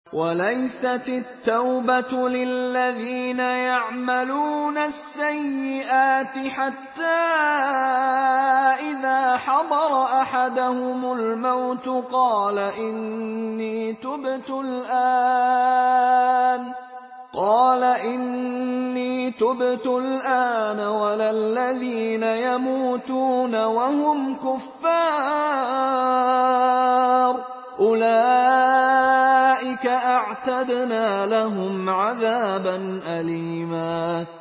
وَلَيْسَتِ التَّوْبَةُ لِلَّذِينَ يَعْمَلُونَ السَّيِّئَاتِ حَتَّىٰ إِذَا حَضَرَ أَحَدَهُمُ الْمَوْتُ قَالَ إِنِّي تُبْتُ الْآنَ وَلَا الَّذِينَ يَمُوتُونَ وَهُمْ كُفَّارٌ ۚ أُولَٰئِكَ أَعْتَدْنَا لَهُمْ عَذَابًا أَلِيمًا